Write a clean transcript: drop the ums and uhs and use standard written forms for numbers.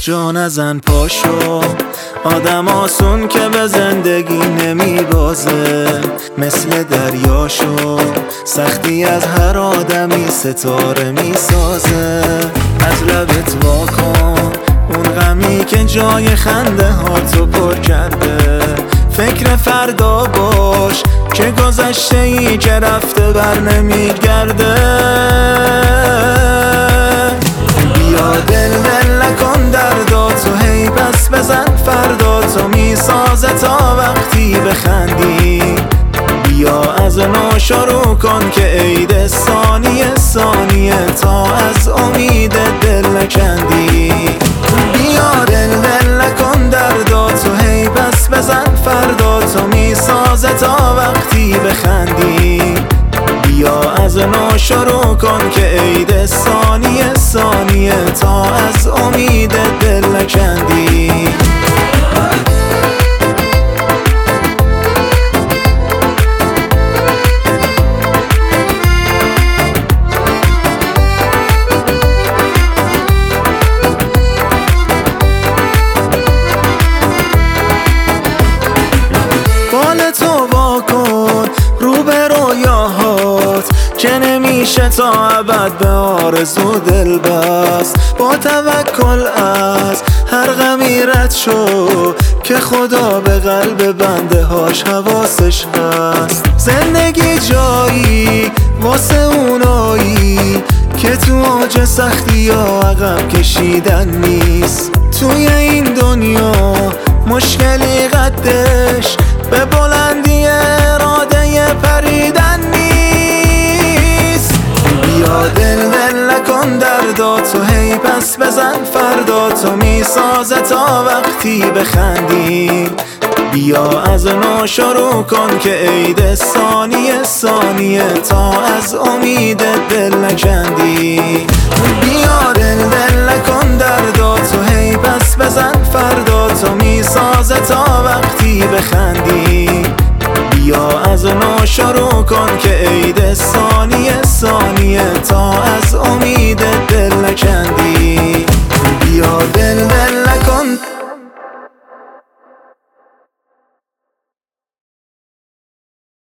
جا نزن پاشو، آدم آسون که به زندگی نمی بازه، مثل دریاشو سختی از هر آدمی ستاره می سازه. از لبت واکن اون غمی که جای خنده ها تو پر کرده، فکر فردا باش که گذشته ای که رفته بر نمی گرده. بیا دل نکن درداتو هی پس بزن فردا تو می سازه تا وقتی بخندی. بیا از نو شروع کن که عید ثانیه ثانیه تا از امید دل نکندی. بیا دل نکن درداتو هی پس بزن فردا تو می سازه تا وقتی بخندی. بیا از نو شروع کن که عید ثانیه ثانیه تا از امید دل نکندی. بال تو واکن رو به رویاهات که نمیشه تا ابد به آرزو دل بست. با توکل از هر غمی رد شو که خدا به قلب بنده هاش حواسش هست. زندگی جایی واسه اونایی که تو اوج سختی ها عقب کشیدن نیست. توی این دنیا مشکلی قدش به بلندی اراده پریدن نیست. بیا دل نکن درداتو هی پس بزن فردا تو می سازه تا وقتی بخندی. بیا از نو شروع کن که عید ثانیه ثانیه تا از امید دل نکندی. بیا دل نکن درداتو هی پس بزن فردا تو می سازه تا وقتی بخندی. بیا از نو شروع کن که عید ثانیه ثانیه تا